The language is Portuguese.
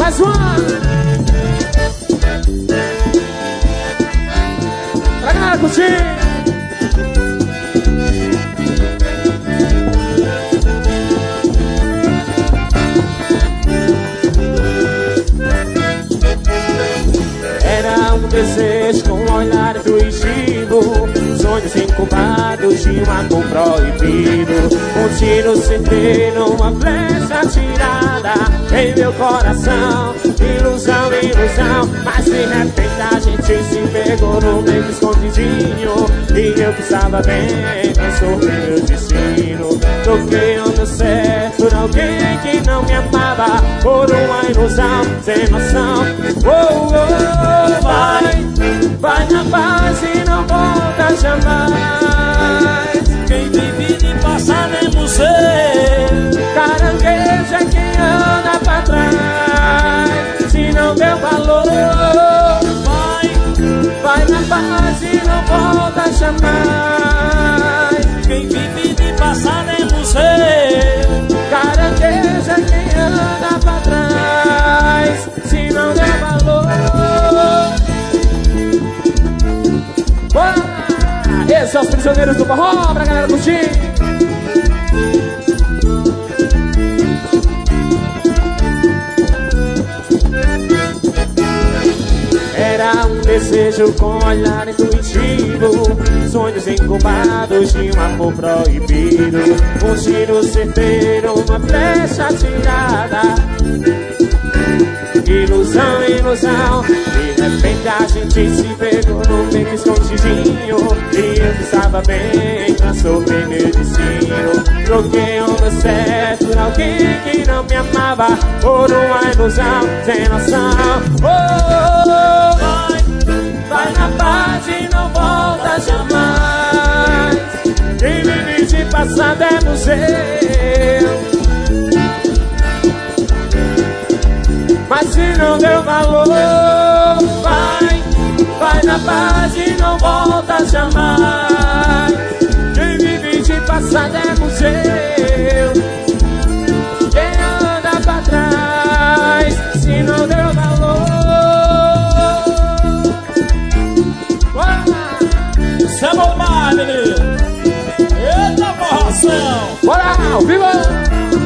Mais uma. Pra galera curtir. Era um desejo com um olhar intuitivo, sonhos incubados de um amor proibido. Um tiro certeiro, uma flecha atirada em meu coração. Ilusão, ilusão, mas de repente a gente se pegou no meio escondidinho. E eu que estava bem, transformei meu destino. Troquei o meu certo por alguém que não me amava, por uma ilusão sem noção. Oh, oh, vai na paz e não volta jamais. Quem vive de passado é você. Caranguejo é quem anda pra trás. Se não deu valor, vai na paz e não volta jamais. Quem vive de passado é você. Caranguejo é quem anda pra trás. Se não deu valor. Esses são os prisioneiros do forró, pra galera curtir. Era um desejo com olhar intuitivo, sonhos incubados de um amor proibido. Um tiro certeiro, uma flecha atirada. Ilusão, ilusão, de repente a gente se pegou no meio escondidinho. E eu que estava bem, transformei meu destino. Troquei o meu certo por alguém que não me amava, por uma ilusão sem noção. Oh, vai na paz e não volta jamais. Quem vive de passado é museu. Mas se não deu valor, vai na paz e não volta jamais. Quem vive de passado é museu. Quem anda pra trás, se não deu valor. Isso é bom, menino. Eita, porração. Bora, ao vivo.